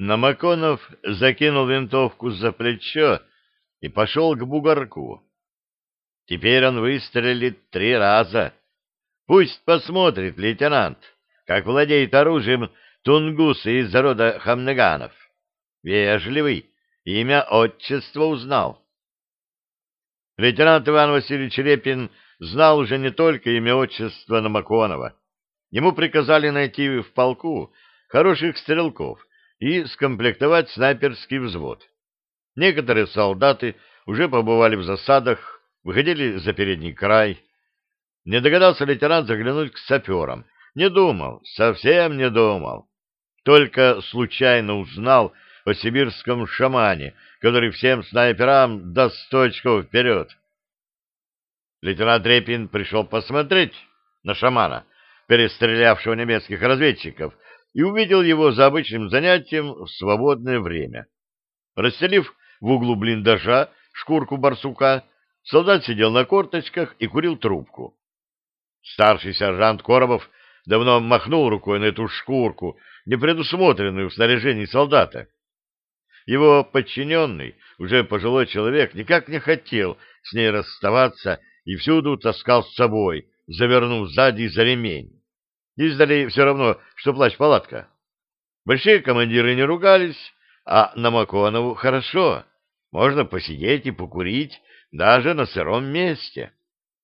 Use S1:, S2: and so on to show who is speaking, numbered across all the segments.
S1: Намаконов закинул винтовку за плечо и пошел к бугорку. Теперь он выстрелит 3 раза. Пусть посмотрит лейтенант, как владеет оружием тунгусы из рода Хамныганов. Вежливый, имя, отчество узнал. Лейтенант Иван Васильевич Репин знал уже не только имя, отчество Намаконова. Ему приказали найти в полку хороших стрелков и скомплектовать снайперский взвод. Некоторые солдаты уже побывали в засадах, выходили за передний край. Не догадался лейтенант заглянуть к саперам. Не думал, совсем не думал. Только случайно узнал о сибирском шамане, который всем снайперам даст 100 очков вперед. Лейтенант Репин пришел посмотреть на шамана, перестрелявшего немецких разведчиков, и увидел его за обычным занятием в свободное время. Расстелив в углу блиндажа шкурку барсука, солдат сидел на корточках и курил трубку. Старший сержант Коробов давно махнул рукой на эту шкурку, не предусмотренную в снаряжении солдата. Его подчиненный, уже пожилой человек, никак не хотел с ней расставаться и всюду таскал с собой, завернув сзади за ремень. Издали все равно, что плащ-палатка. Большие командиры не ругались, а Намаконову хорошо. Можно посидеть и покурить даже на сыром месте.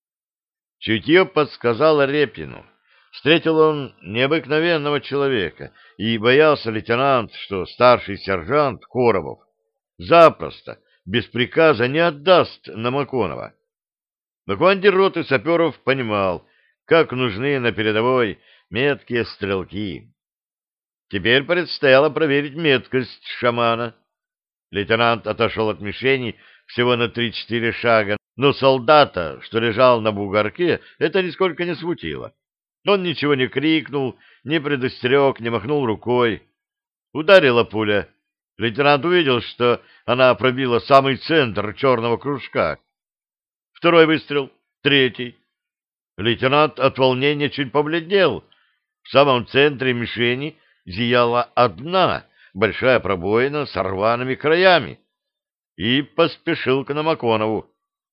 S1: Чутье подсказало Репину. Встретил он необыкновенного человека, и боялся лейтенант, что старший сержант Коробов запросто, без приказа, не отдаст Намаконова. Но командир роты саперов понимал, как нужны на передовой меткие стрелки. Теперь предстояло проверить меткость шамана. Лейтенант отошел от мишени всего на 3-4 шага, но солдата, что лежал на бугорке, это нисколько не смутило. Он ничего не крикнул, не предостерег, не махнул рукой. Ударила пуля. Лейтенант увидел, что она пробила самый центр черного кружка. Второй выстрел, третий. Лейтенант от волнения чуть побледнел. В самом центре мишени зияла одна большая пробоина с рваными краями. И поспешил к Намаконову.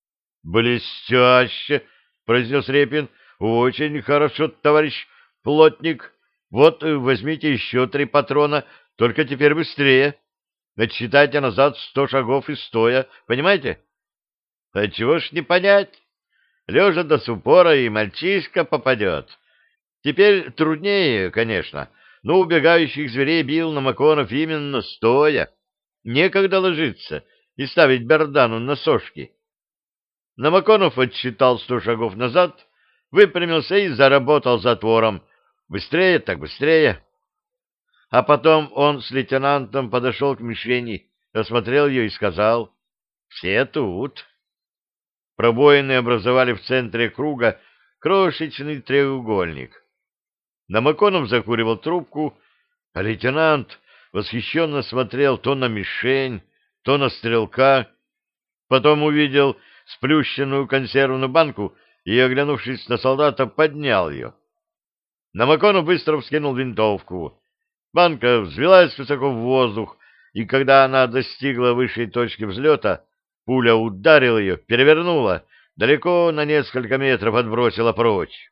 S1: «Блестяще!» — произнес Репин. «Очень хорошо, товарищ плотник. Вот, возьмите еще 3 патрона, только теперь быстрее. Отсчитайте назад 100 шагов и стоя. Понимаете?» «А чего ж не понять? Лежа до супора и мальчишка попадет. Теперь труднее, конечно, но убегающих зверей бил Намаконов именно стоя. Некогда ложиться и ставить бердану на сошки». Намаконов отсчитал 100 шагов назад, выпрямился и заработал затвором. Быстрее так быстрее. А потом он с лейтенантом подошел к мишени, осмотрел ее и сказал: «Все тут». Пробоины образовали в центре круга крошечный треугольник. Намаконов закуривал трубку, а лейтенант восхищенно смотрел то на мишень, то на стрелка. Потом увидел сплющенную консервную банку и, оглянувшись на солдата, поднял ее. Намаконов быстро вскинул винтовку. Банка взвелась высоко в воздух, и когда она достигла высшей точки взлета, пуля ударила ее, перевернула, далеко на несколько метров отбросила прочь.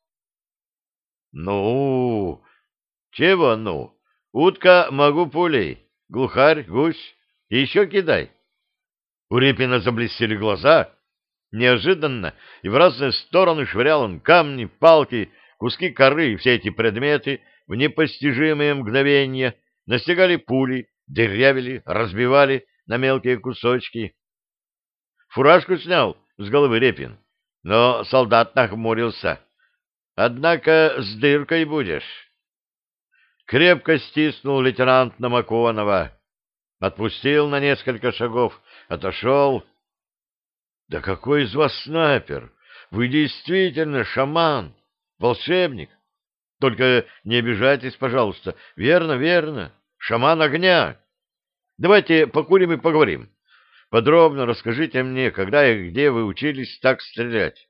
S1: «Ну, чего ну? Утка могу пулей, глухарь, гусь, и еще кидай». У Репина заблестели глаза. Неожиданно и в разные стороны швырял он камни, палки, куски коры, и все эти предметы в непостижимые мгновения настигали пули, дырявили, разбивали на мелкие кусочки. Фуражку снял с головы Репин, но солдат нахмурился. «Однако с дыркой будешь». Крепко стиснул лейтенант Намаконова, отпустил на несколько шагов, отошел. «Да какой из вас снайпер? Вы действительно шаман, волшебник. Только не обижайтесь, пожалуйста. Верно, верно. Шаман огня. Давайте покурим и поговорим. Подробно расскажите мне, когда и где вы учились так стрелять».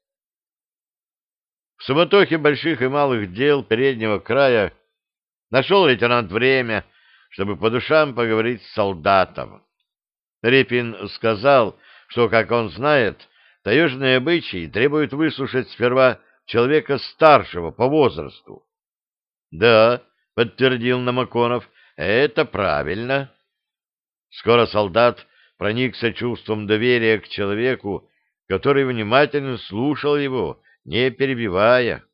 S1: В суматохе больших и малых дел переднего края нашел лейтенант время, чтобы по душам поговорить с солдатом. Репин сказал, что, как он знает, таежные обычаи требуют выслушать сперва человека старшего по возрасту. — Да, — подтвердил Намаконов, — это правильно. Скоро солдат проникся чувством доверия к человеку, который внимательно слушал его, не перебивая.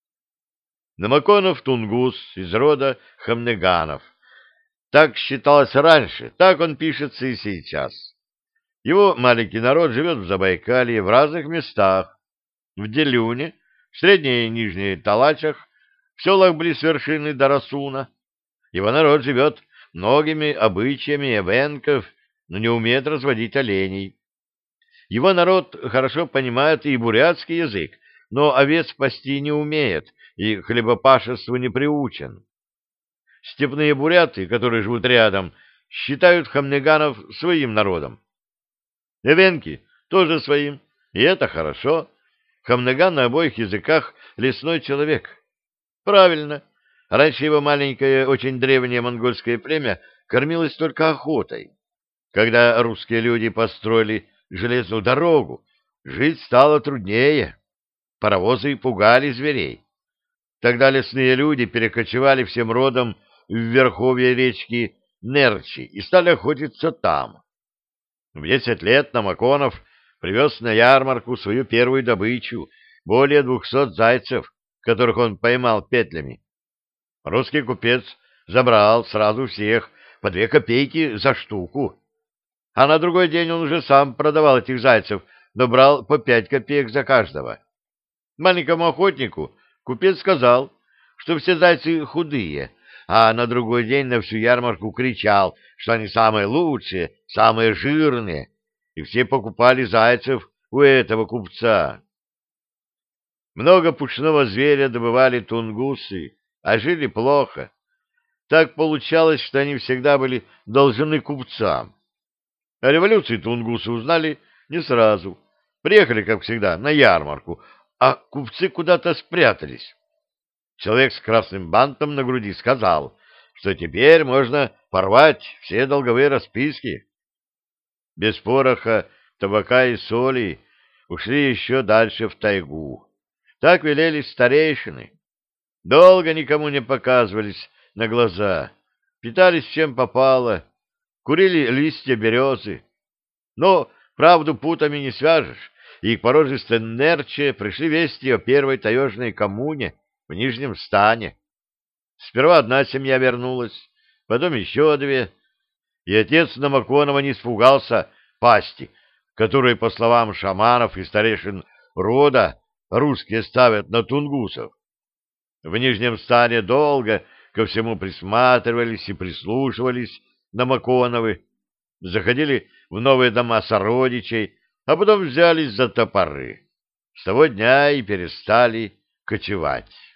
S1: Намаконов Тунгус из рода Хамнеганов. Так считалось раньше, так он пишется и сейчас. Его маленький народ живет в Забайкалье в разных местах. В Делюне, в Средней и Нижней Талачах, в селах близ вершины Дарасуна. Его народ живет многими обычаями эвенков, но не умеет разводить оленей. Его народ хорошо понимает и бурятский язык, но овец пасти не умеет и к хлебопашеству не приучен. Степные буряты, которые живут рядом, считают хамнеганов своим народом. Эвенки тоже своим, и это хорошо. Хамнеган на обоих языках лесной человек. Правильно. Раньше его маленькое, очень древнее монгольское племя кормилось только охотой. Когда русские люди построили железную дорогу, жить стало труднее. Паровозы пугали зверей. Тогда лесные люди перекочевали всем родом в верховье речки Нерчи и стали охотиться там. В 10 лет Намаконов привез на ярмарку свою первую добычу, более 200 зайцев, которых он поймал петлями. Русский купец забрал сразу всех по 2 копейки за штуку. А на другой день он уже сам продавал этих зайцев, но брал по 5 копеек за каждого. Маленькому охотнику купец сказал, что все зайцы худые, а на другой день на всю ярмарку кричал, что они самые лучшие, самые жирные, и все покупали зайцев у этого купца. Много пушного зверя добывали тунгусы, а жили плохо. Так получалось, что они всегда были должны купцам. О революции тунгусы узнали не сразу. Приехали, как всегда, на ярмарку, а купцы куда-то спрятались. Человек с красным бантом на груди сказал, что теперь можно порвать все долговые расписки. Без пороха, табака и соли ушли еще дальше в тайгу. Так велели старейшины. Долго никому не показывались на глаза, питались чем попало, курили листья березы. Но правду путами не свяжешь, и к порожистой Нерче пришли вести о первой таежной коммуне в Нижнем Стане. Сперва одна семья вернулась, потом еще 2, и отец Намаконова не испугался пасти, которой, по словам шаманов и старейшин рода, русские ставят на тунгусов. В Нижнем Стане долго ко всему присматривались и прислушивались Намаконовы, заходили в новые дома сородичей, а потом взялись за топоры. С того дня и перестали кочевать.